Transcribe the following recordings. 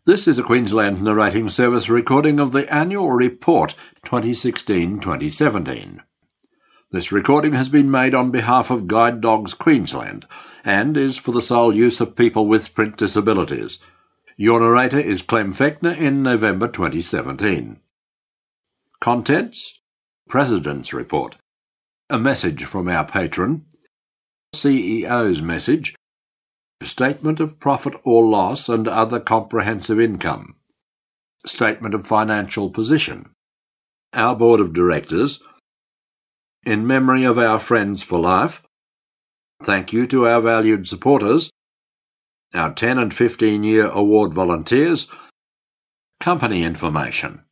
This is a Queensland Narrating Service recording of the Annual Report 2016-2017. This recording has been made on behalf of Guide Dogs Queensland and is for the sole use of people with print disabilities. Your narrator is Clem Fechner in November 2017. Contents: President's Report, a message from our patron, CEO's message, Statement of Profit or Loss and Other Comprehensive Income, Statement of Financial Position, our Board of Directors, In Memory of Our Friends for Life, Thank you to our valued supporters, our 10 and 15-year award volunteers, company information.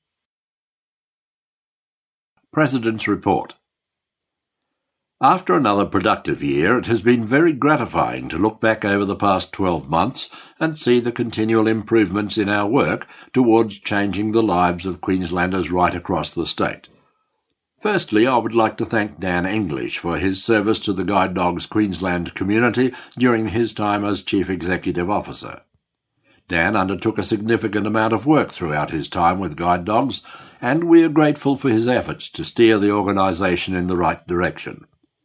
President's Report. After another productive year, it has been very gratifying to look back over the past 12 months and see the continual improvements in our work towards changing the lives of Queenslanders right across the state. Firstly, I would like to thank Dan English for his service to the Guide Dogs Queensland community during his time as Chief Executive Officer. Dan undertook a significant amount of work throughout his time with Guide Dogs, and we are grateful for his efforts to steer the organisation in the right direction.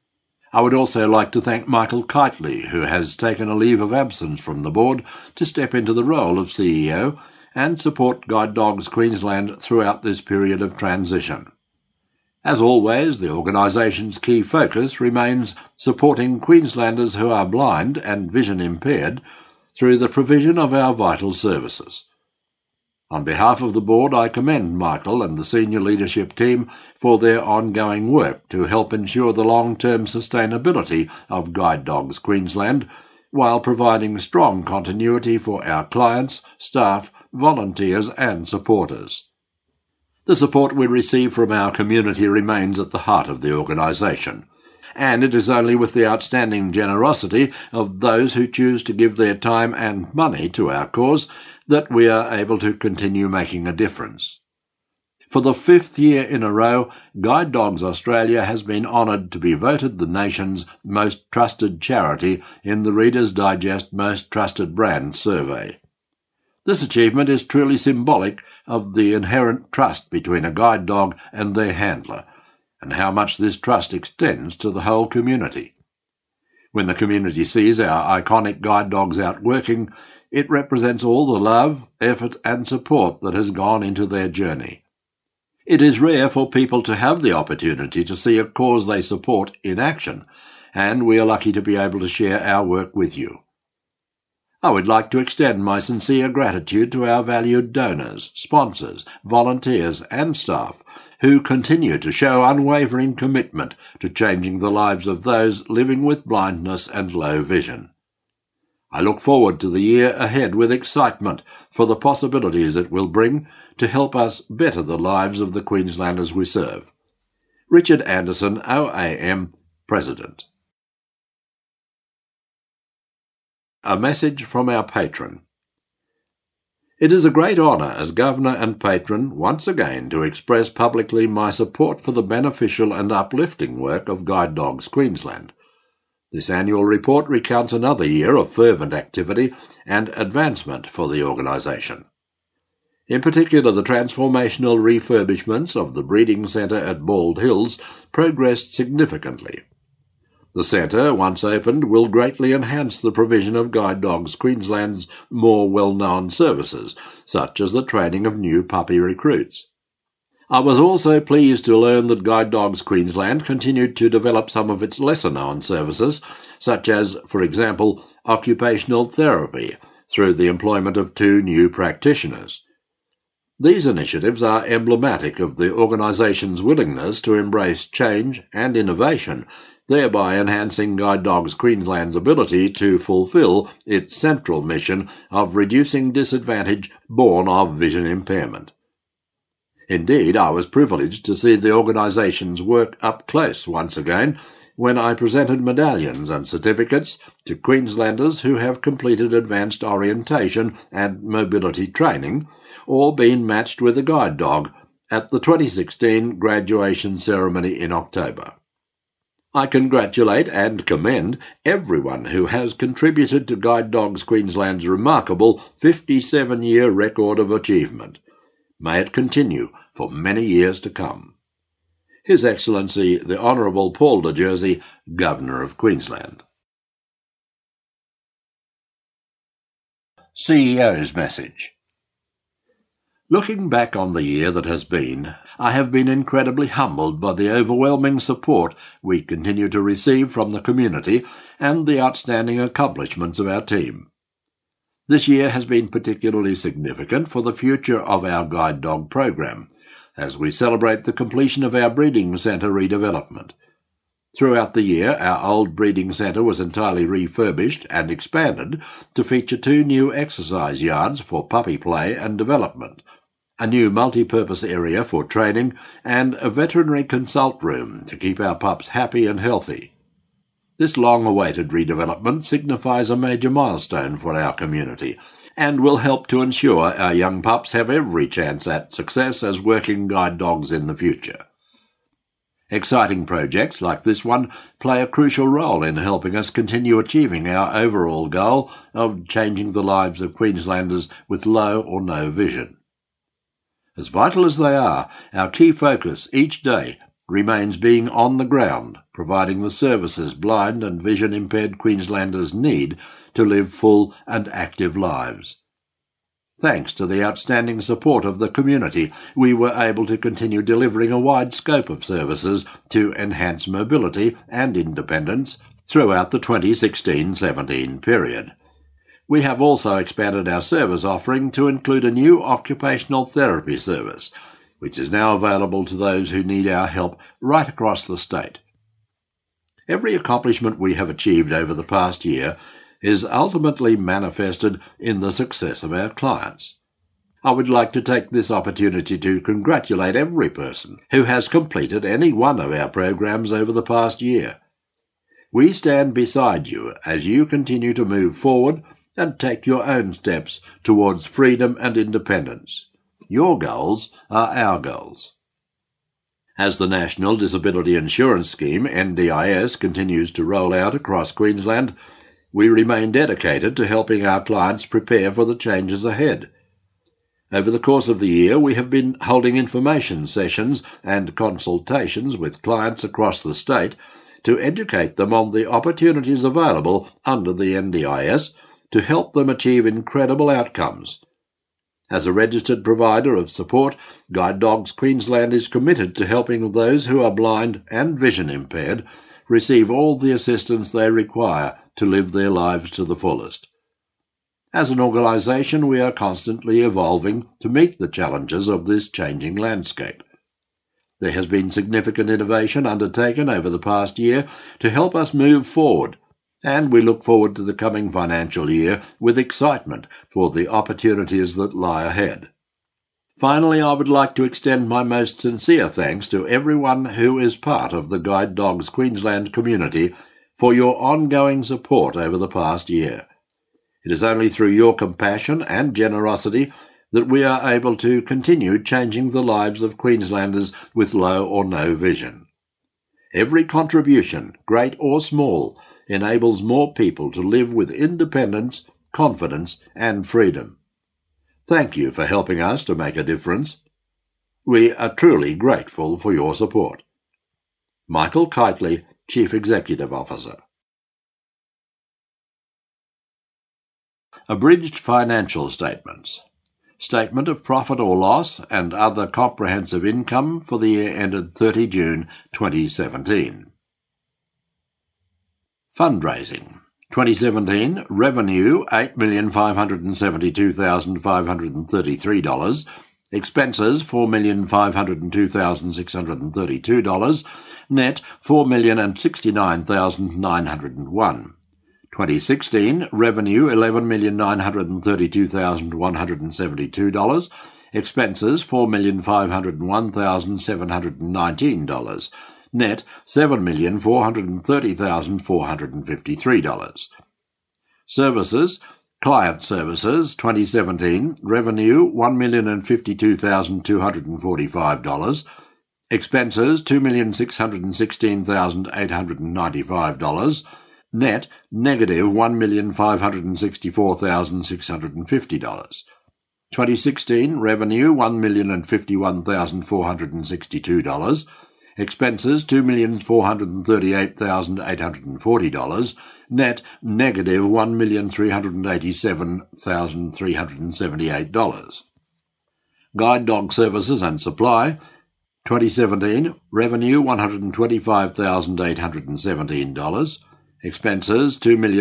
I would also like to thank Michael Kitely, who has taken a leave of absence from the board to step into the role of CEO and support Guide Dogs Queensland throughout this period of transition. As always, the organisation's key focus remains supporting Queenslanders who are blind and vision impaired through the provision of our vital services. On behalf of the board, I commend Michael and the senior leadership team for their ongoing work to help ensure the long-term sustainability of Guide Dogs Queensland, while providing strong continuity for our clients, staff, volunteers and supporters. The support we receive from our community remains at the heart of the organisation, and it is only with the outstanding generosity of those who choose to give their time and money to our cause that we are able to continue making a difference. For the 5th year in a row, Guide Dogs Australia has been honoured to be voted the nation's most trusted charity in the Reader's Digest Most Trusted Brand survey. This achievement is truly symbolic of the inherent trust between a guide dog and their handler, and how much this trust extends to the whole community. When the community sees our iconic guide dogs out working, it represents all the love, effort and support that has gone into their journey. It is rare for people to have the opportunity to see a cause they support in action, and we are lucky to be able to share our work with you. I would like to extend my sincere gratitude to our valued donors, sponsors, volunteers and staff who continue to show unwavering commitment to changing the lives of those living with blindness and low vision. I look forward to the year ahead with excitement for the possibilities it will bring to help us better the lives of the Queenslanders we serve. Richard Anderson, OAM, President. A message from our patron. It is a great honour as Governor and patron once again to express publicly my support for the beneficial and uplifting work of Guide Dogs Queensland. This annual report recounts another year of fervent activity and advancement for the organisation. In particular, the transformational refurbishments of the breeding centre at Bald Hills progressed significantly. The centre, once opened, will greatly enhance the provision of Guide Dogs Queensland's more well-known services, such as the training of new puppy recruits. I was also pleased to learn that Guide Dogs Queensland continued to develop some of its lesser-known services, such as, for example, occupational therapy, through the employment of 2 new practitioners. These initiatives are emblematic of the organisation's willingness to embrace change and innovation, thereby enhancing Guide Dogs Queensland's ability to fulfil its central mission of reducing disadvantage born of vision impairment. Indeed, I was privileged to see the organisation's work up close once again when I presented medallions and certificates to Queenslanders who have completed advanced orientation and mobility training, or been matched with a guide dog at the 2016 graduation ceremony in October. I congratulate and commend everyone who has contributed to Guide Dogs Queensland's remarkable 57-year record of achievement. May it continue for many years to come. His Excellency the Honourable Paul de Jersey, Governor of Queensland. CEO's Message. Looking back on the year that has been, I have been incredibly humbled by the overwhelming support we continue to receive from the community and the outstanding accomplishments of our team. This year has been particularly significant for the future of our guide dog program, as we celebrate the completion of our breeding centre redevelopment. Throughout the year, our old breeding centre was entirely refurbished and expanded to feature 2 new exercise yards for puppy play and development, a new multi-purpose area for training, and a veterinary consult room to keep our pups happy and healthy. This long-awaited redevelopment signifies a major milestone for our community and will help to ensure our young pups have every chance at success as working guide dogs in the future. Exciting projects like this one play a crucial role in helping us continue achieving our overall goal of changing the lives of Queenslanders with low or no vision. As vital as they are, our key focus each day remains being on the ground, providing the services blind and vision-impaired Queenslanders need to live full and active lives. Thanks to the outstanding support of the community, we were able to continue delivering a wide scope of services to enhance mobility and independence throughout the 2016-17 period. We have also expanded our service offering to include a new occupational therapy service, which is now available to those who need our help right across the state. Every accomplishment we have achieved over the past year is ultimately manifested in the success of our clients. I would like to take this opportunity to congratulate every person who has completed any one of our programs over the past year. We stand beside you as you continue to move forward and take your own steps towards freedom and independence. Your goals are our goals. As the National Disability Insurance Scheme, NDIS, continues to roll out across Queensland, we remain dedicated to helping our clients prepare for the changes ahead. Over the course of the year, we have been holding information sessions and consultations with clients across the state to educate them on the opportunities available under the NDIS to help them achieve incredible outcomes. As a registered provider of support, Guide Dogs Queensland is committed to helping those who are blind and vision impaired receive all the assistance they require to live their lives to the fullest. As an organisation, we are constantly evolving to meet the challenges of this changing landscape. There has been significant innovation undertaken over the past year to help us move forward, and we look forward to the coming financial year with excitement for the opportunities that lie ahead. Finally, I would like to extend my most sincere thanks to everyone who is part of the Guide Dogs Queensland community for your ongoing support over the past year. It is only through your compassion and generosity that we are able to continue changing the lives of Queenslanders with low or no vision. Every contribution, great or small, enables more people to live with independence, confidence, and freedom. Thank you for helping us to make a difference. We are truly grateful for your support. Michael Kitely, Chief Executive Officer. Abridged Financial Statements. Statement of Profit or Loss and Other Comprehensive Income for the year ended 30 June 2017. Fundraising. 2017 revenue $8,572,533, expenses $4,502,632, net $4,069,901. 2016 revenue $11,932,172, expenses $4,501,719. Net $7,430,453. Services. Client Services 2017 revenue $1,052,245, Expenses $2,616,895. Net negative $1,564,650. 2016 revenue $1,051,462. Expenses $2,438,840. Net negative $1,387,378. Guide dog services and supply. 2017 revenue $125,817. Expenses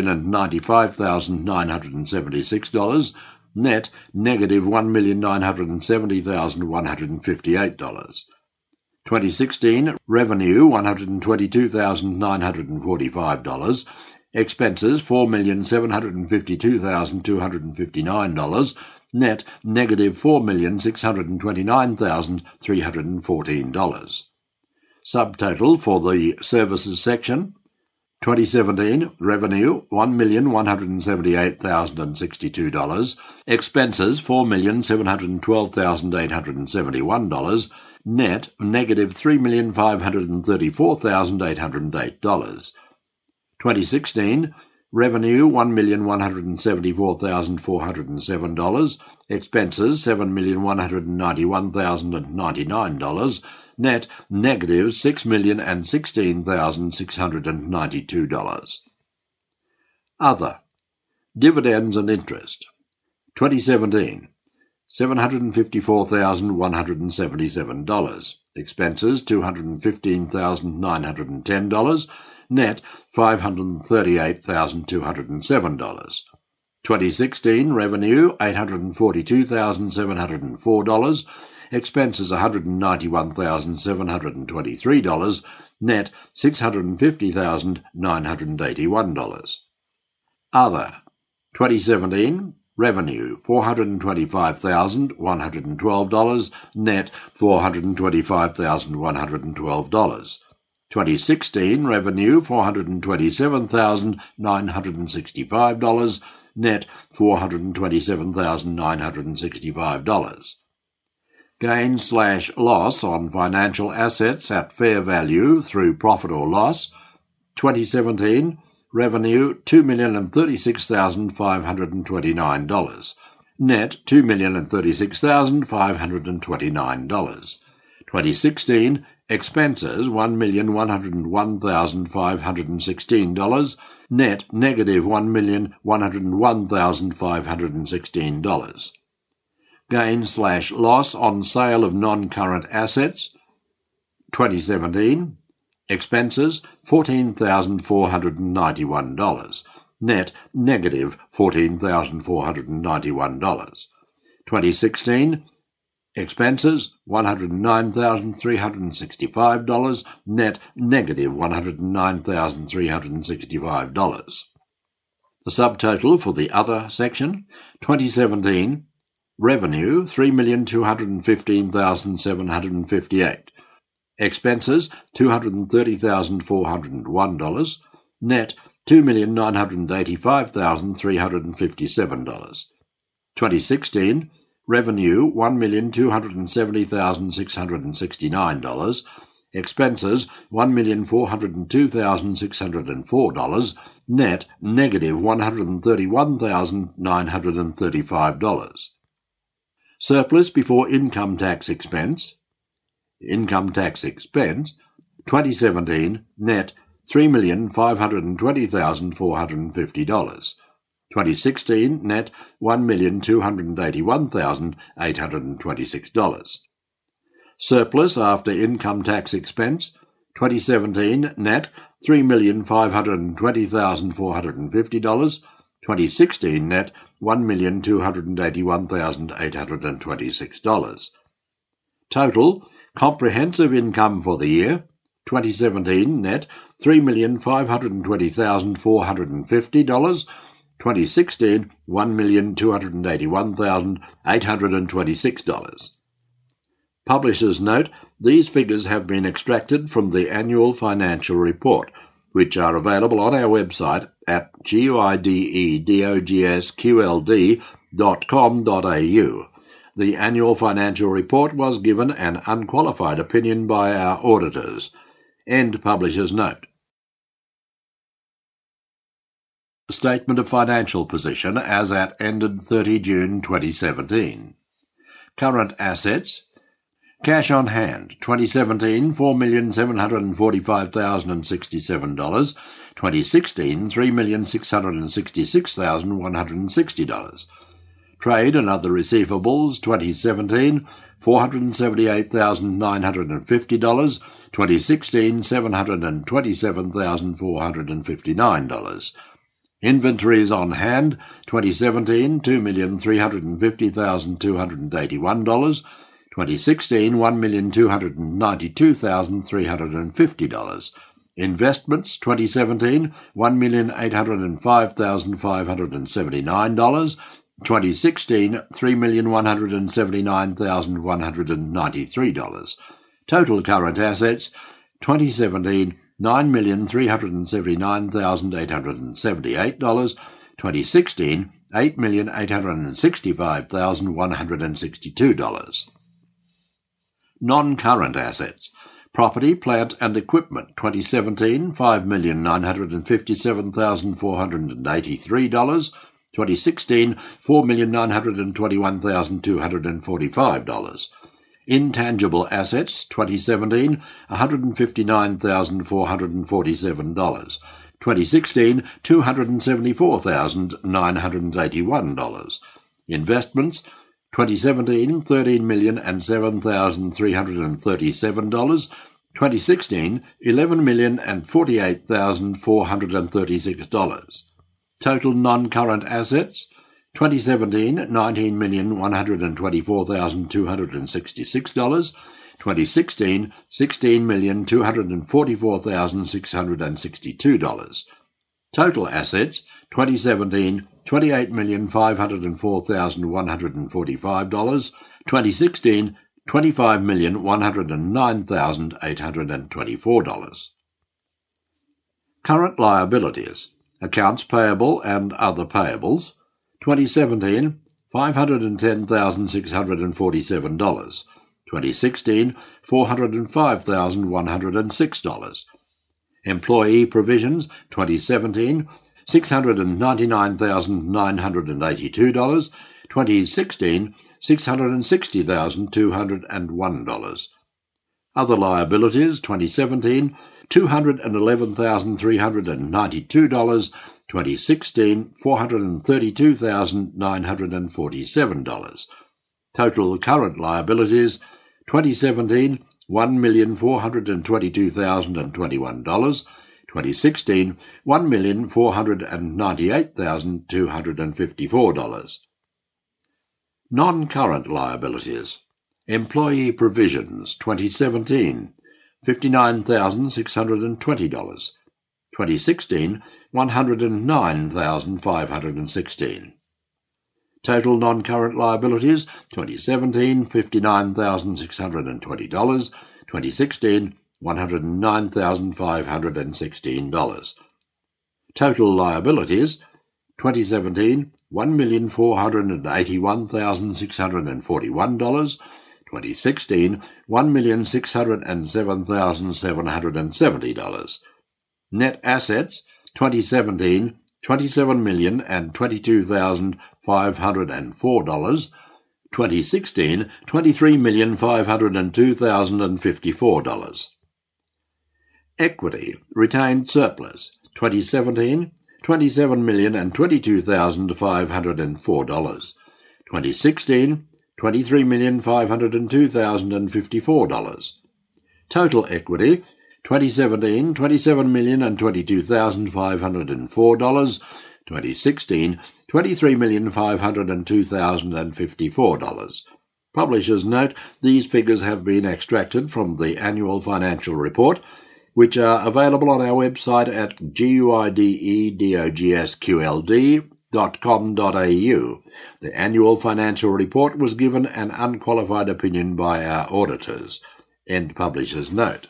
$2,095,976. Net negative $1,970,158. 2016 revenue $122,945. Expenses $4,752,259. Net negative $4,629,314. Subtotal for the services section. 2017 revenue $1,178,062. Expenses $4,712,871. Net negative $3,534,808. 2016 revenue $1,174,407. Expenses $7,191,099. Net negative $6,016,692. Other. Dividends and interest. 2017 $754,177. Expenses $215,910. Net $538,207. 2016 revenue $842,704. Expenses $191,723. Net $650,981. Other. 2017 revenue $425,112. Net $425,112. 2016 revenue $427,965. Net $427,965. Gain/loss on financial assets at fair value through profit or loss. 2017 revenue $2,036,529. Net $2,036,529. 2016 expenses $1,101,516. Net negative $1,101,516. Gain/loss on sale of non-current assets. 2017 expenses $14,491. Net negative $14,491. 2016 expenses $109,365. Net negative $109,365. The subtotal for the other section. 2017 revenue $3,215,758. Expenses $230,401. Net $2,985,357. 2016 revenue $1,270,669. Expenses $1,402,604. Net negative $131,935. Surplus before income tax expense. Income tax expense 2017 net $3,520,450. 2016 net $1,281,826. Surplus after income tax expense 2017 net $3,520,450. 2016 net $1,281,826. Total comprehensive income for the year 2017 net $3,520,450. 2016 $1,281,826. Publishers note, these figures have been extracted from the annual financial report, which are available on our website at guidedogsqld.com.au. The annual financial report was given an unqualified opinion by our auditors. End publisher's note. Statement of financial position as at ended 30 June 2017. Current assets. Cash on hand, 2017, $4,745,067. 2016, $3,666,160. Trade and other receivables, 2017, $478,950. 2016, $727,459. Inventories on hand, 2017, $2,350,281. 2016, $1,292,350. Investments, 2017, $1,805,579. 2016, $3,179,193. Total current assets, 2017, $9,379,878. 2016, $8,865,162. Non-current assets. Property, plant and equipment, 2017, $5,957,483. 2016, $4,921,245. Intangible assets, 2017, $159,447. 2016, $274,981. Investments, 2017, $13,007,337. 2016, $11,048,436. Total non-current assets, 2017, $19,124,266. 2016, $16,244,662. Total assets, 2017, $28,504,145. 2016, $25,109,824. Current liabilities. Accounts payable and other payables, 2017, $510,647. 2016, $405,106. Employee provisions, 2017, $699,982. 2016, $660,201. Other liabilities, 2017, $211,392. 2016, $432,947. Total current liabilities, 2017, $1,422,021. 2016, $1,498,254. Non-current liabilities. Employee provisions, 2017, $59,620. 2016, $109,516. Total non-current liabilities, 2017, $59,620. 2016, $109,516. Total liabilities, 2017, $1,481,641. 2016, $1,607,770. Net assets, 2017, $27,022,504. 2016, $23,502,054. Equity, retained surplus, 2017, $27,022,504. 2016, $23,502,054. Total equity, 2017, $27,022,504. 2016, $23,502,054. Publisher's note, these figures have been extracted from the annual financial report, which are available on our website at guidedogsqld.com.au. The annual financial report was given an unqualified opinion by our auditors. End publisher's note.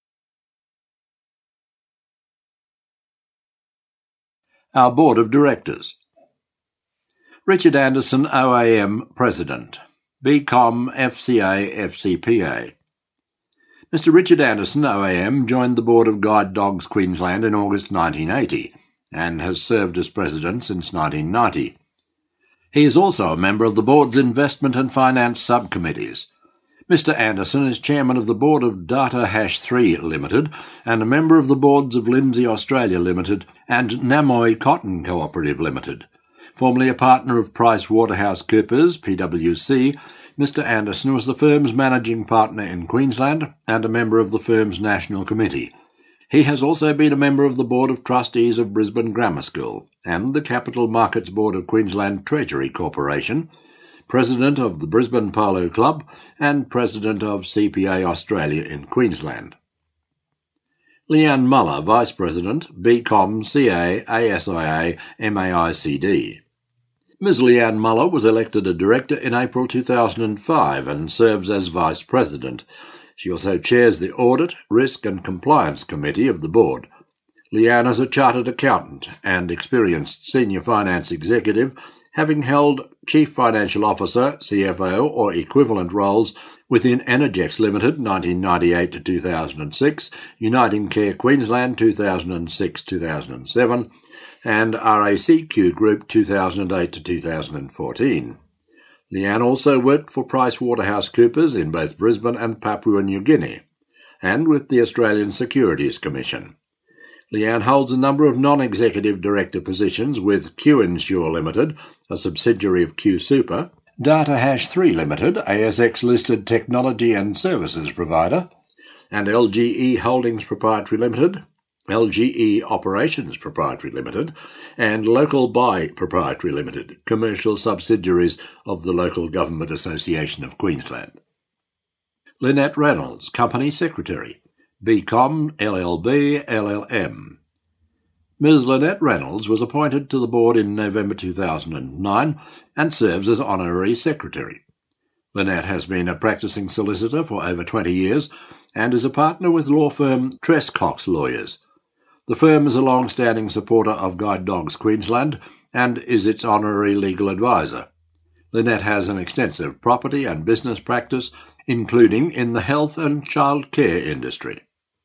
Our Board of Directors. Richard Anderson, OAM, President. BCom FCA FCPA. Mr. Richard Anderson, OAM, joined the board of Guide Dogs Queensland in August 1980 and has served as president since 1990. He is also a member of the board's investment and finance subcommittees. Mr. Anderson is chairman of the board of Data Hash 3 Limited and a member of the boards of Lindsay Australia Limited and Namoi Cotton Cooperative Limited. Formerly a partner of PricewaterhouseCoopers, PwC, Mr. Anderson was the firm's managing partner in Queensland and a member of the firm's National Committee. He has also been a member of the Board of Trustees of Brisbane Grammar School and the Capital Markets Board of Queensland Treasury Corporation, President of the Brisbane Polo Club and President of CPA Australia in Queensland. Leanne Muller, Vice President, BCom CA ASIA MAICD. Ms. Leanne Muller was elected a director in April 2005 and serves as Vice President. She also chairs the Audit, Risk and Compliance Committee of the board. Leanne is a chartered accountant and experienced senior finance executive, having held Chief Financial Officer, CFO or equivalent roles within Energex Limited 1998 to 2006, Uniting Care Queensland 2006-2007, and RACQ Group 2008 to 2014. Leanne also worked for PricewaterhouseCoopers in both Brisbane and Papua New Guinea, and with the Australian Securities Commission. Leanne holds a number of non-executive director positions with Q-Insure Limited, a subsidiary of Q-Super, Data Hash 3 Limited, ASX-listed technology and services provider, and LGE Holdings Proprietary Limited, LGE Operations Proprietary Limited, and Local Buy Proprietary Limited, commercial subsidiaries of the Local Government Association of Queensland. Lynette Reynolds, Company Secretary, BCom LLB LLM. Ms. Lynette Reynolds was appointed to the board in November 2009 and serves as Honorary Secretary. Lynette has been a practising solicitor for over 20 years and is a partner with law firm Trescox Lawyers. The firm is a long-standing supporter of Guide Dogs Queensland and is its honorary legal advisor. Lynette has an extensive property and business practice, including in the health and child care industry.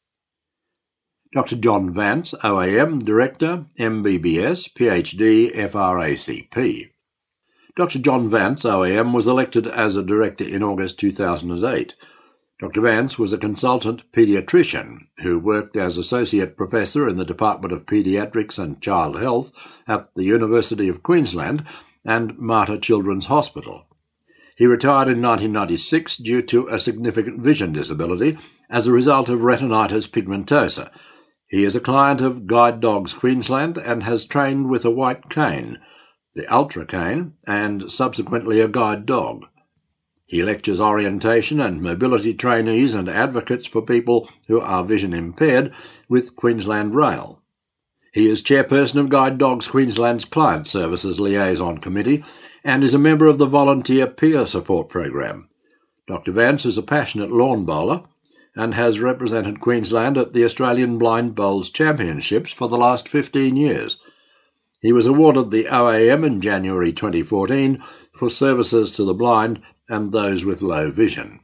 Dr. John Vance, OAM, Director, MBBS, PhD, FRACP. Dr. John Vance, OAM, was elected as a director in August 2008. Dr. Vance was a consultant paediatrician who worked as Associate Professor in the Department of Paediatrics and Child Health at the University of Queensland and Mater Children's Hospital. He retired in 1996 due to a significant vision disability as a result of retinitis pigmentosa. He is a client of Guide Dogs Queensland and has trained with a white cane, the Ultra Cane, and subsequently a guide dog. He lectures orientation and mobility trainees and advocates for people who are vision impaired with Queensland Rail. He is chairperson of Guide Dogs Queensland's Client Services Liaison Committee and is a member of the Volunteer Peer Support Program. Dr. Vance is a passionate lawn bowler and has represented Queensland at the Australian Blind Bowls Championships for the last 15 years. He was awarded the OAM in January 2014 for services to the blind and those with low vision.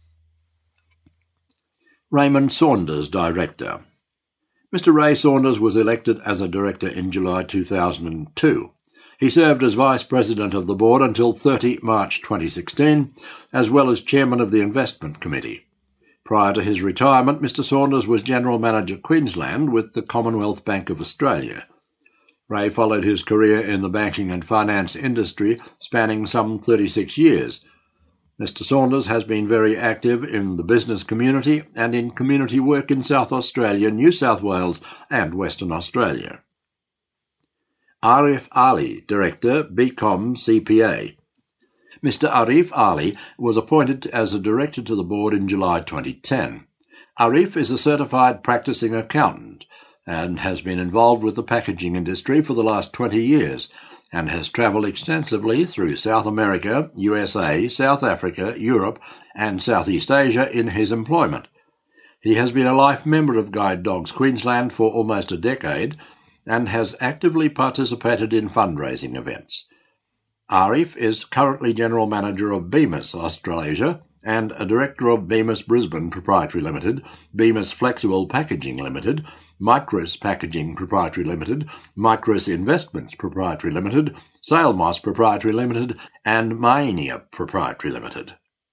Raymond Saunders, Director. Mr. Ray Saunders was elected as a director in July 2002. He served as Vice President of the Board until 30 March 2016, as well as Chairman of the Investment Committee. Prior to his retirement, Mr. Saunders was General Manager Queensland with the Commonwealth Bank of Australia. Ray followed his career in the banking and finance industry, spanning some 36 years. Mr. Saunders has been very active in the business community and in community work in South Australia, New South Wales and Western Australia. Arif Ali, Director, BCom CPA. Mr. Arif Ali was appointed as a director to the board in July 2010. Arif is a certified practising accountant and has been involved with the packaging industry for the last 20 years and has travelled extensively through South America, USA, South Africa, Europe and Southeast Asia in his employment. He has been a life member of Guide Dogs Queensland for almost a decade and has actively participated in fundraising events. Arif is currently General Manager of Bemis Australasia and a Director of Bemis Brisbane Proprietary Limited, Bemis Flexible Packaging Limited, Micros Packaging Proprietary Limited, Micros Investments Proprietary Limited, Salemos Proprietary Limited and Maenia Proprietary Limited.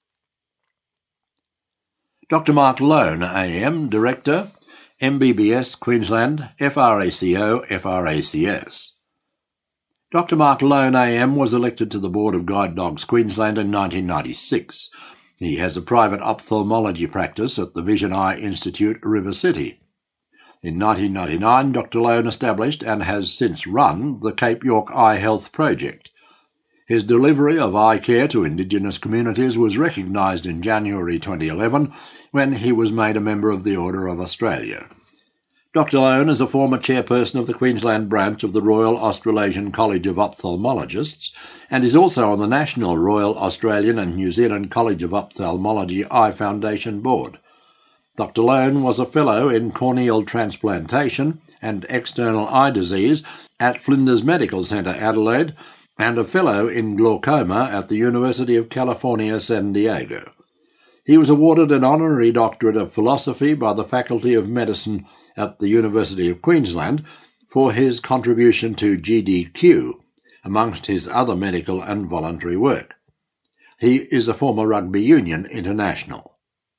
Dr. Mark Lone, AM, Director, MBBS Queensland, FRACO, FRACS. Dr. Mark Lone, AM, was elected to the Board of Guide Dogs Queensland in 1996. He has a private ophthalmology practice at the Vision Eye Institute, River City. In 1999, Dr. Lone established and has since run the Cape York Eye Health Project. His delivery of eye care to Indigenous communities was recognised in January 2011 when he was made a member of the Order of Australia. Dr. Lone is a former chairperson of the Queensland branch of the Royal Australasian College of Ophthalmologists and is also on the National Royal Australian and New Zealand College of Ophthalmology Eye Foundation Board. Dr. Lone was a Fellow in Corneal Transplantation and External Eye Disease at Flinders Medical Centre, Adelaide, and a Fellow in Glaucoma at the University of California, San Diego. He was awarded an Honorary Doctorate of Philosophy by the Faculty of Medicine at the University of Queensland for his contribution to GDQ, amongst his other medical and voluntary work. He is a former rugby union international.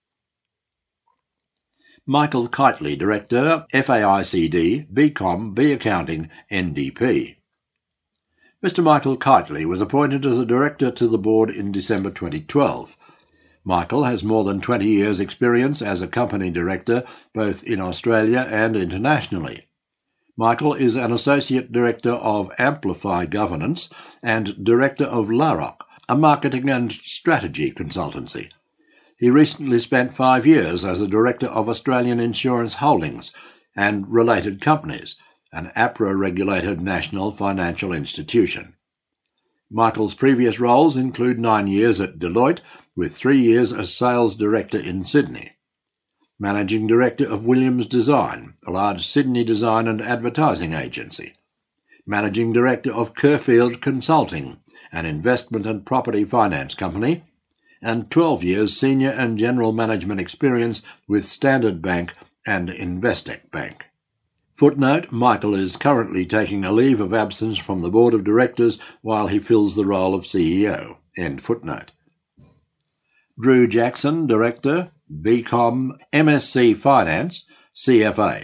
Michael Kitely, Director, FAICD, BCom, B Accounting, NDP. Mr. Michael Kitely was appointed as a Director to the Board in December 2012. Michael has more than 20 years' experience as a company director, both in Australia and internationally. Michael is an Associate Director of Amplify Governance and Director of LAROC, a marketing and strategy consultancy. He recently spent 5 years as a Director of Australian Insurance Holdings and related companies, an APRA-regulated national financial institution. Michael's previous roles include 9 years at Deloitte, with 3 years as Sales Director in Sydney. Managing Director of Williams Design, a large Sydney design and advertising agency. Managing Director of Kerfield Consulting, an investment and property finance company, and 12 years Senior and General Management experience with Standard Bank and Investec Bank. Footnote, Michael is currently taking a leave of absence from the Board of Directors while he fills the role of CEO. End footnote. Drew Jackson, Director, BCom, MSc Finance, CFA.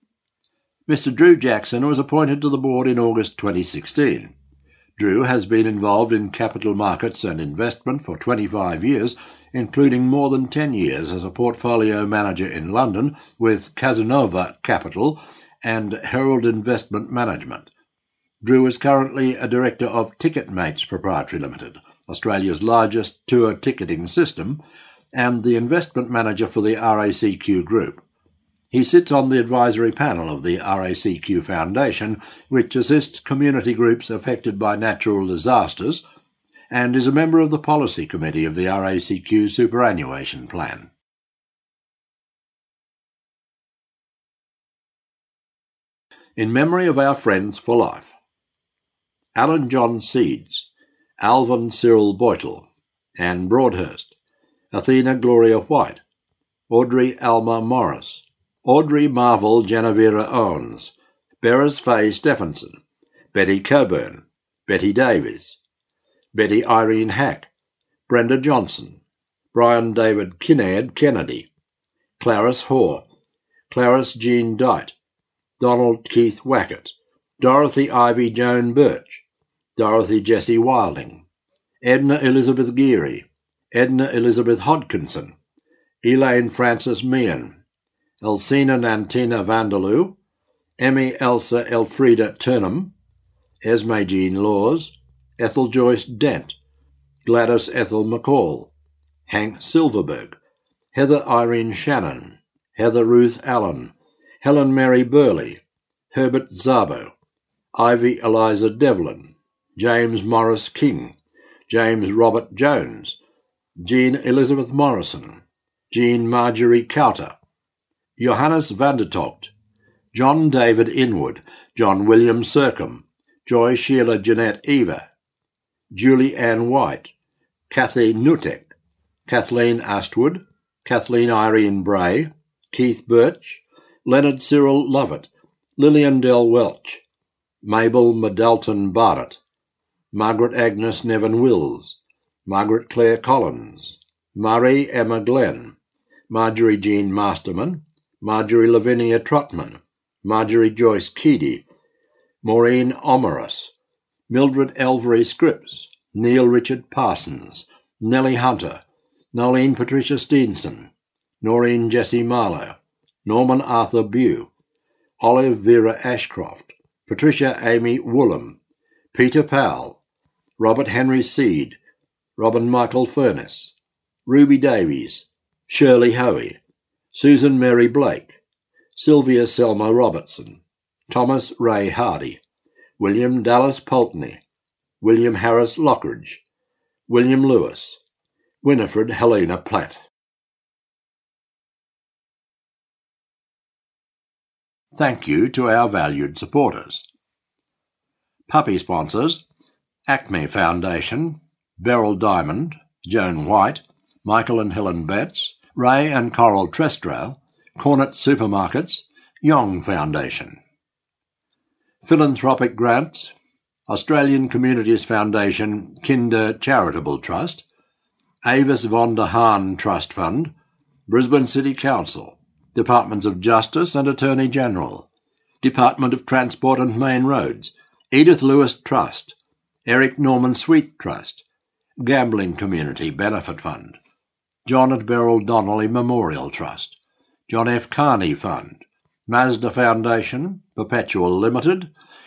Mr. Drew Jackson was appointed to the Board in August 2016. Drew has been involved in capital markets and investment for 25 years, including more than 10 years as a portfolio manager in London with Casanova Capital and Herald Investment Management. Drew is currently a Director of Ticketmates Proprietary Limited, Australia's largest tour ticketing system, and the investment manager for the RACQ Group. He sits on the advisory panel of the RACQ Foundation, which assists community groups affected by natural disasters, and is a member of the Policy Committee of the RACQ Superannuation Plan. In memory of our friends for life. Alan John Seeds, Alvin Cyril Boytle, Anne Broadhurst, Athena Gloria White, Audrey Alma Morris, Audrey Marvel Genevera Owens, Beres Faye Stephenson, Betty Coburn, Betty Davies, Betty Irene Hack, Brenda Johnson, Brian David Kinnaird Kennedy, Clarice Hoare, Clarice Jean Dite, Donald Keith Wackett, Dorothy Ivy Joan Birch, Dorothy Jessie Wilding, Edna Elizabeth Geary, Edna Elizabeth Hodkinson, Elaine Frances Meehan, Elsina Nantina Vanderloo, Emmy Elsa Elfrida Turnham, Esme Jean Laws, Ethel Joyce Dent, Gladys Ethel McCall, Hank Silverberg, Heather Irene Shannon, Heather Ruth Allen, Helen Mary Burley, Herbert Szabo, Ivy Eliza Devlin, James Morris King, James Robert Jones, Jean Elizabeth Morrison, Jean Marjorie Cowter, Johannes Vandertogt, John David Inwood, John William Sercombe, Joy Sheila Jeanette Eva, Julie Ann White, Kathy Nutek, Kathleen Astwood, Kathleen Irene Bray, Keith Birch, Leonard Cyril Lovett, Lillian Del Welch, Mabel Madalton Barnett, Margaret Agnes Nevin Wills, Margaret Clare Collins, Marie Emma Glenn, Marjorie Jean Masterman, Marjorie Lavinia Trotman, Marjorie Joyce Keedy, Maureen Omerus, Mildred Elvery Scripps, Neil Richard Parsons, Nellie Hunter, Nolene Patricia Steenson, Noreen Jessie Marlowe, Norman Arthur Bew, Olive Vera Ashcroft, Patricia Amy Woolham, Peter Powell, Robert Henry Seed, Robin Michael Furness, Ruby Davies, Shirley Hoey, Susan Mary Blake, Sylvia Selma Robertson, Thomas Ray Hardy, William Dallas Pulteney, William Harris Lockridge, William Lewis, Winifred Helena Platt. Thank you to our valued supporters. Puppy sponsors: Acme Foundation, Beryl Diamond, Joan White, Michael and Helen Betts, Ray and Coral Trestrow, Cornet Supermarkets, Yong Foundation. Philanthropic grants: Australian Communities Foundation Kinder Charitable Trust, Avis von der Hahn Trust Fund, Brisbane City Council, Departments of Justice and Attorney General, Department of Transport and Main Roads, Edith Lewis Trust, Eric Norman Sweet Trust, Gambling Community Benefit Fund, John and Beryl Donnelly Memorial Trust, John F. Carney Fund, Mazda Foundation, Perpetual Limited,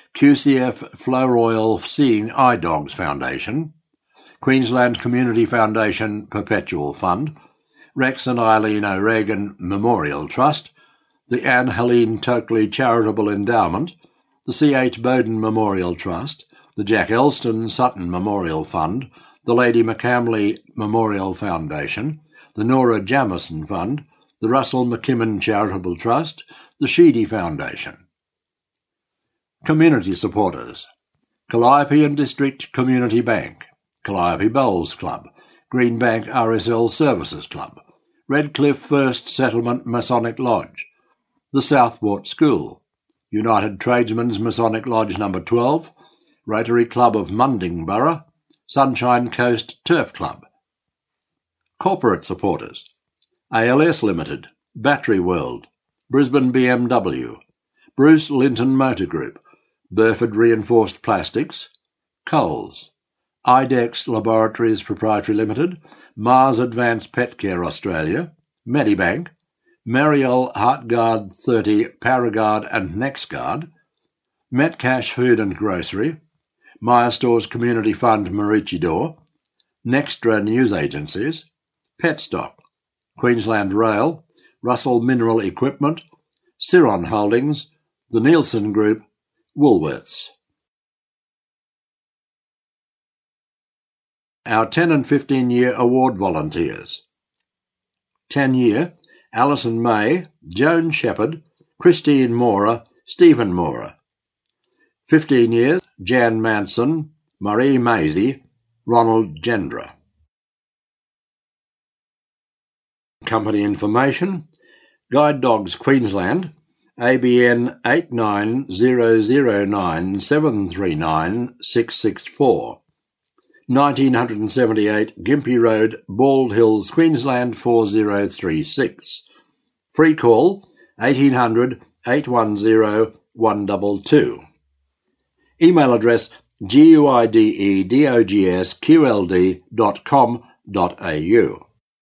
QCF Flowroyal Seeing Eye Dogs Foundation, Queensland Community Foundation Perpetual Fund, Rex and Eileen O'Regan Memorial Trust, the Anne Helene Tokley Charitable Endowment, the C.H. Bowden Memorial Trust, the Jack Elston Sutton Memorial Fund, the Lady McCamley Memorial Foundation, the Nora Jamison Fund, the Russell McKimmon Charitable Trust, the Sheedy Foundation. Community supporters: Calliope and District Community Bank, Calliope Bowls Club, Greenbank RSL Services Club, Redcliffe First Settlement Masonic Lodge, the Southport School, United Tradesmen's Masonic Lodge No. 12, Rotary Club of Mundingborough, Sunshine Coast Turf Club. Corporate supporters: ALS Limited, Battery World, Brisbane BMW, Bruce Linton Motor Group, Burford Reinforced Plastics, Coles, IDEX Laboratories Proprietary Limited, Mars Advanced Pet Care Australia, Medibank, Mariel Heartguard 30 Paragard and NextGuard, Metcash Food and Grocery, Myer Stores Community Fund Maroochydore, Nextra News Agencies, Petstock, Queensland Rail, Russell Mineral Equipment, Ciron Holdings, the Nielsen Group, Woolworths. Our 10 and 15-year award volunteers. 10-year, Alison May, Joan Shepherd, Christine Mora, Stephen Mora. 15 years, Jan Manson, Marie Maisie, Ronald Gendra. Company information: Guide Dogs Queensland, ABN 89009739 1978 Gympie Road, Bald Hills, Queensland 4036. Free call 1800 810 122. Email address guidedogsqld.com.au.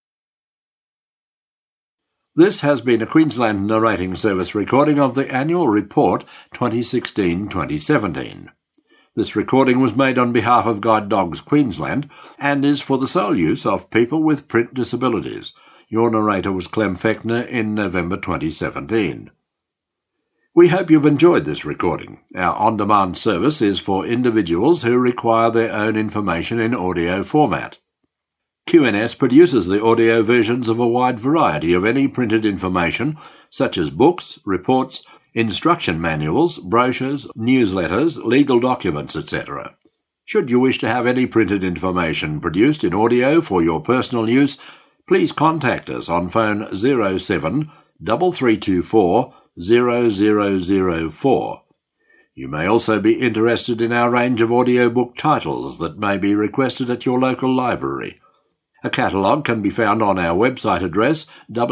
This has been a Queensland Narrating Service recording of the Annual Report 2016-2017. This recording was made on behalf of Guide Dogs Queensland and is for the sole use of people with print disabilities. Your narrator was Clem Fechner in November 2017. We hope you've enjoyed this recording. Our on-demand service is for individuals who require their own information in audio format. QNS produces the audio versions of a wide variety of any printed information, such as books, reports, instruction manuals, brochures, newsletters, legal documents, etc. Should you wish to have any printed information produced in audio for your personal use, please contact us on phone 07 3324 0004. You may also be interested in our range of audiobook titles that may be requested at your local library. A catalogue can be found on our website address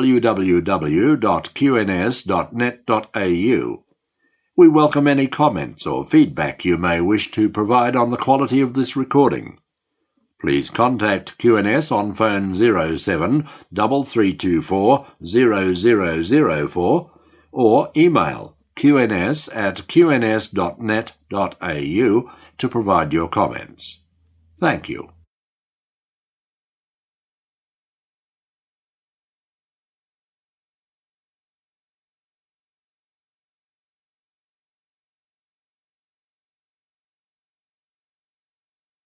www.qns.net.au. We welcome any comments or feedback you may wish to provide on the quality of this recording. Please contact QNS on phone 07 3324 0004 or email qns@qns.net.au to provide your comments. Thank you.